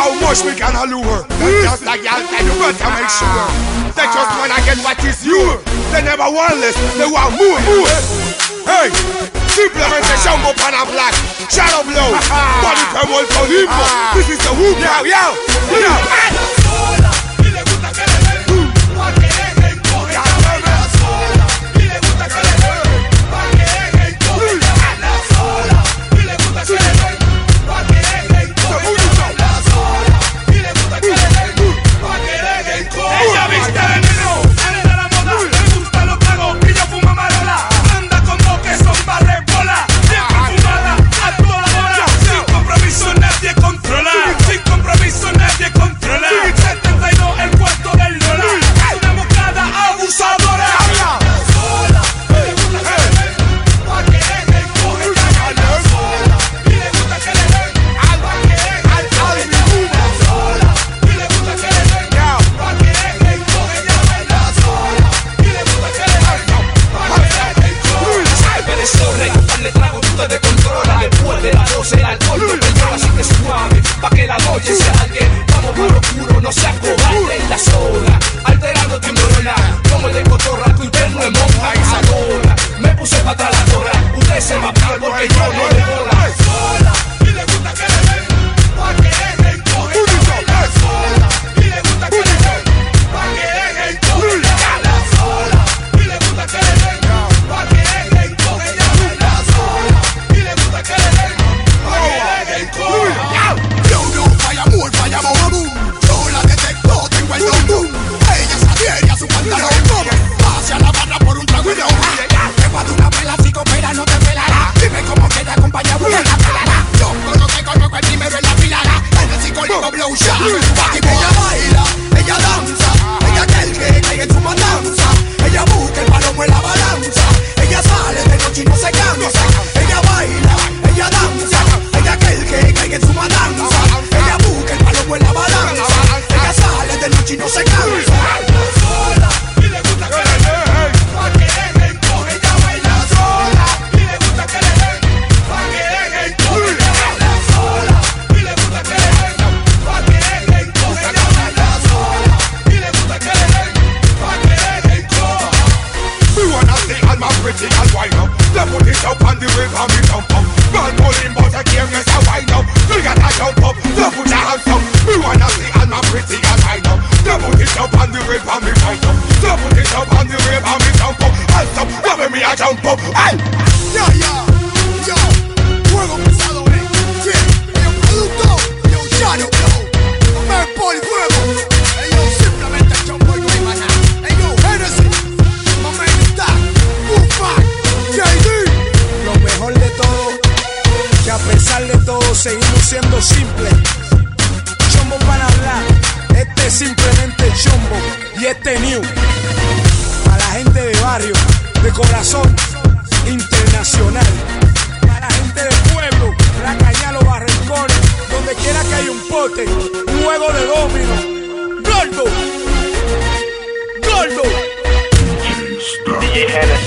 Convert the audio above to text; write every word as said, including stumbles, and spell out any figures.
how much we can allure. That's just like y'all say, you better make sure. They just wanna get what is yours. They never want less, they want more, more. Hey, simplemente Jumbo Pana Black, Shadow Blow, Body Pebble for Limbo. This is the whoop now, yo, yo. Seguimos siendo simples. Jumbo Pana Black, este es simplemente Jumbo y este New. A la gente de barrio, de corazón internacional. A la gente del pueblo, la caña, los barrancones, donde quiera que haya un pote, un juego de domino. Gordo, gordo. D J Hennessy.